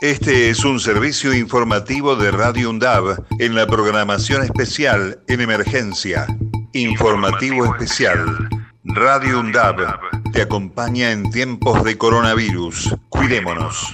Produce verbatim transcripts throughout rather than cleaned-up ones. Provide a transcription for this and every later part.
Este es un servicio informativo de Radio UNDAB en la programación especial en emergencia. Informativo especial. Radio UNDAB te acompaña en tiempos de coronavirus. Cuidémonos.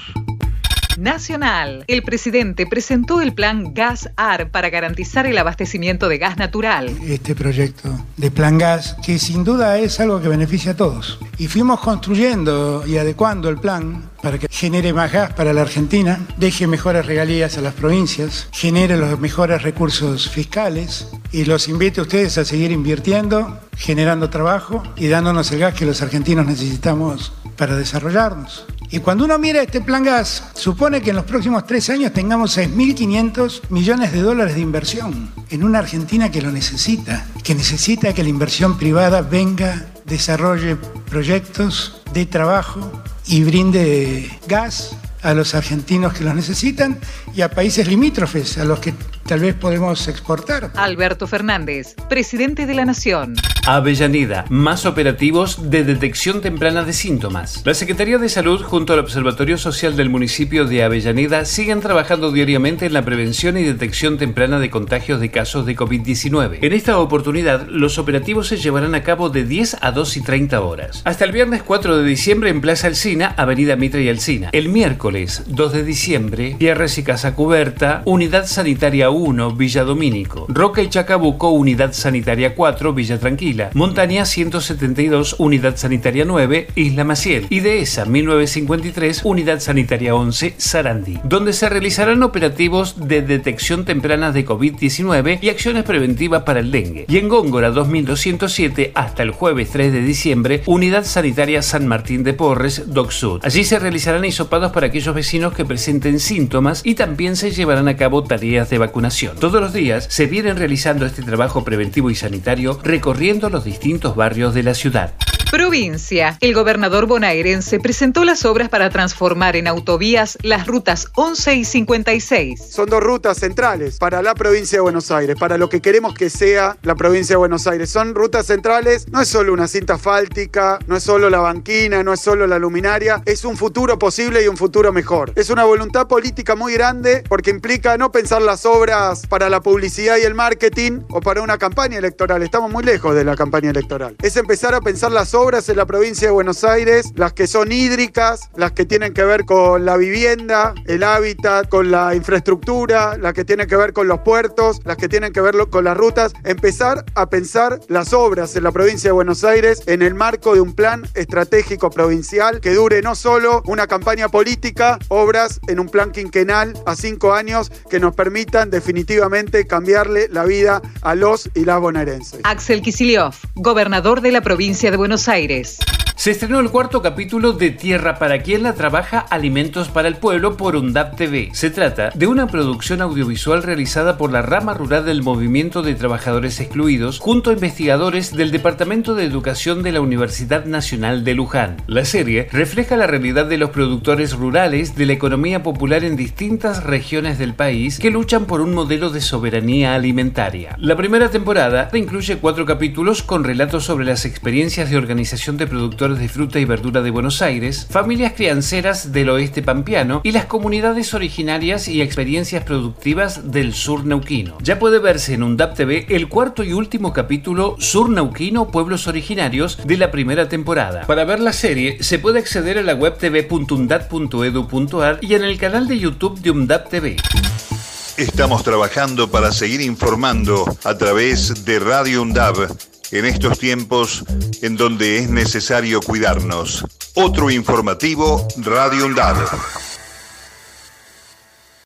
Nacional. El presidente presentó el plan Gas A R para garantizar el abastecimiento de gas natural. Este proyecto de Plan Gas, que sin duda es algo que beneficia a todos. Y fuimos construyendo y adecuando el plan para que genere más gas para la Argentina, deje mejores regalías a las provincias, genere los mejores recursos fiscales y los invite a ustedes a seguir invirtiendo, generando trabajo y dándonos el gas que los argentinos necesitamos para desarrollarnos. Y cuando uno mira este Plan Gas, supone que en los próximos tres años tengamos seis mil quinientos millones de dólares de inversión en una Argentina que lo necesita, que necesita que la inversión privada venga, desarrolle proyectos de trabajo y brinde gas a los argentinos que los necesitan y a países limítrofes a los que tal vez podemos exportar. Alberto Fernández, presidente de la Nación. Avellaneda, más operativos de detección temprana de síntomas. La Secretaría de Salud junto al Observatorio Social del municipio de Avellaneda siguen trabajando diariamente en la prevención y detección temprana de contagios de casos de COVID diecinueve. En esta oportunidad, los operativos se llevarán a cabo de diez a dos y treinta horas. Hasta el viernes cuatro de diciembre en Plaza Alsina, Avenida Mitre y Alsina. El miércoles dos de diciembre, Pierres y Casa Cuberta, Unidad Sanitaria uno, Villa Domínico. Roca y Chacabuco, Unidad Sanitaria cuatro, Villa Tranquila. Montaña ciento setenta y dos, Unidad Sanitaria nueve, Isla Maciel. Y Dehesa mil novecientos cincuenta y tres, Unidad Sanitaria once, Sarandí. Donde se realizarán operativos de detección temprana de COVID diecinueve y acciones preventivas para el dengue. Y en Góngora dos mil doscientos siete, hasta el jueves tres de diciembre, Unidad Sanitaria San Martín de Porres, Doc Sud. Allí se realizarán hisopados para aquellos vecinos que presenten síntomas y también se llevarán a cabo tareas de vacunación. Todos los días se vienen realizando este trabajo preventivo y sanitario recorriendo los distintos barrios de la ciudad. Provincia. El gobernador bonaerense presentó las obras para transformar en autovías las rutas once y cincuenta y seis. Son dos rutas centrales para la provincia de Buenos Aires, para lo que queremos que sea la provincia de Buenos Aires. Son rutas centrales, no es solo una cinta asfáltica, no es solo la banquina, no es solo la luminaria, es un futuro posible y un futuro mejor. Es una voluntad política muy grande porque implica no pensar las obras para la publicidad y el marketing o para una campaña electoral. Estamos muy lejos de la campaña electoral. Es empezar a pensar las obras en la provincia de Buenos Aires, las que son hídricas, las que tienen que ver con la vivienda, el hábitat, con la infraestructura, las que tienen que ver con los puertos, las que tienen que ver con las rutas. Empezar a pensar las obras en la provincia de Buenos Aires en el marco de un plan estratégico provincial que dure no solo una campaña política, obras en un plan quinquenal a cinco años que nos permitan definitivamente cambiarle la vida a los y las bonaerenses. Axel Kicillof, gobernador de la provincia de Buenos Aires. Se estrenó el cuarto capítulo de Tierra para quien la trabaja, Alimentos para el Pueblo por UNDAB T V. Se trata de una producción audiovisual realizada por la rama rural del Movimiento de Trabajadores Excluidos junto a investigadores del Departamento de Educación de la Universidad Nacional de Luján. La serie refleja la realidad de los productores rurales de la economía popular en distintas regiones del país que luchan por un modelo de soberanía alimentaria. La primera temporada incluye cuatro capítulos con relatos sobre las experiencias de organización de productores de fruta y verdura de Buenos Aires, familias crianceras del oeste pampeano y las comunidades originarias y experiencias productivas del sur neuquino. Ya puede verse en UNDAB T V el cuarto y último capítulo Sur Neuquino, Pueblos Originarios de la primera temporada. Para ver la serie se puede acceder a la web t v punto undab punto edu punto ar y en el canal de YouTube de UNDAB T V. Estamos trabajando para seguir informando a través de Radio UNDAB en estos tiempos en donde es necesario cuidarnos. Otro informativo, Radio UNDAB.